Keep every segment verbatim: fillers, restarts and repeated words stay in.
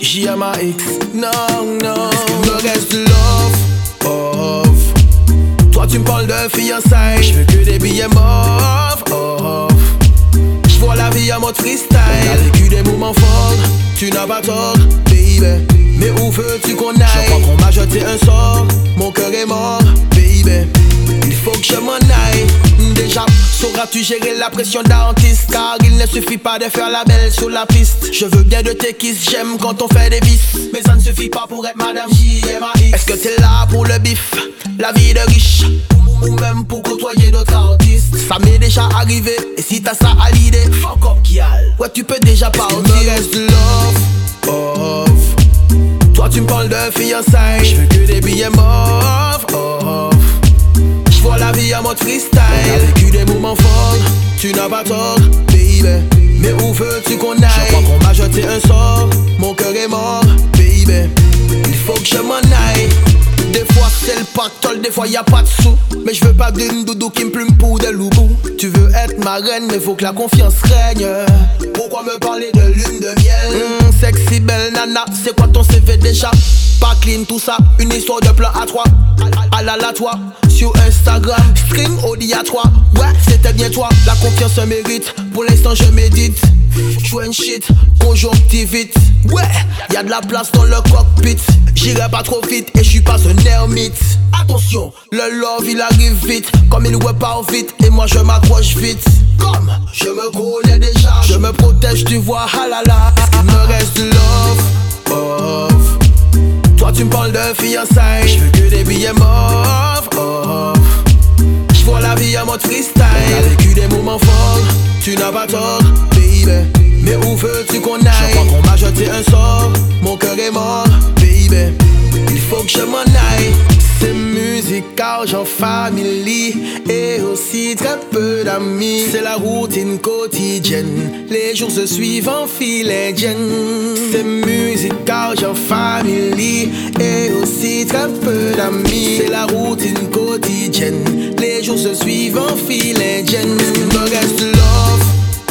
J M A X, non, non. Est-ce qu'il me reste de love, off? Toi tu me parles de fiançailles, j'veux que des billets mauves, off. J'vois la vie en mode freestyle. On a vécu des moments forts, tu n'as pas tort, baby. Mais où veux-tu qu'on aille? Je crois qu'on m'a jeté un sort, mon cœur est mort, baby. Il faut que je m'en aille. Déjà, sauras-tu gérer la pression d'artiste? Car il ne suffit pas de faire la belle sur la piste. Je veux bien de tes kisses, j'aime quand on fait des vices. Mais ça ne suffit pas pour être Madame J M A X. Est-ce que t'es là pour le bif, la vie de riche, ou même pour côtoyer d'autres artistes? Ça m'est déjà arrivé, et si t'as ça à l'idée, fuck up, gyal. Ouais, tu peux déjà partir. Il me reste de love, off. Toi tu me parles de fiançailles, j'veux que des billets mauves, off. J'vois la vie en mode freestyle. On a vécu des moments forts, tu n'as pas tort, baby. Mais où veux-tu qu'on aille? Je crois qu'on m'a jeté un sort, mon cœur est mort, baby. Il faut que je m'en aille. Des fois c'est le pactole, des fois y'a pas de sous. Mais je veux pas d'une doudou qui me plume pour des loups. Tu veux être ma reine, mais faut que la confiance règne. Pourquoi me parler de lune de miel? Mmh, sexy belle nana, c'est quoi ton C V déjà? Pas clean tout ça, une histoire de plan à trois. À la la toi, sur Instagram, string Audi à trois. Ouais, c'était bien toi, la confiance se mérite. Pour l'instant je médite, joint shit, conjonctivite. Ouais, y'a de la place dans le cockpit. J'irai pas trop vite et j'suis pas un ermite. Attention, le love il arrive vite, comme il repart vite. Et moi je m'accroche vite, comme je me connais déjà. Je me protège, tu vois, halala. Il me reste de love, off. Toi tu me parles de fiançailles, j'veux que des billets mauves, off. J'vois la vie en mode freestyle. On a vécu des moments forts, tu n'as pas tort, baby. Mais où veux-tu qu'on aille? Je crois qu'on m'a jeté un sort, mon cœur est mort, baby. Il faut que je m'en aille. C'est musique, argent, famille et aussi très peu d'amis. C'est la routine quotidienne, les jours se suivent en fil indienne. C'est musique, argent, famille et aussi très peu d'amis. C'est la routine quotidienne, les jours se suivent en fil indienne. Il me reste love,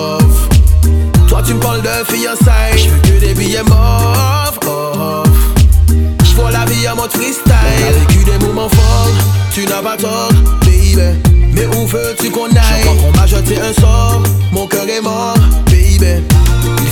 off. Toi tu me parles de fiançailles, j'veux que des billets mauves, off. J'vois la vie en mode freestyle. On a vécu des moments forts, tu n'as pas tort, baby. Mais où veux-tu qu'on aille? Je crois qu'on m'a jeté un sort, mon cœur est mort, baby.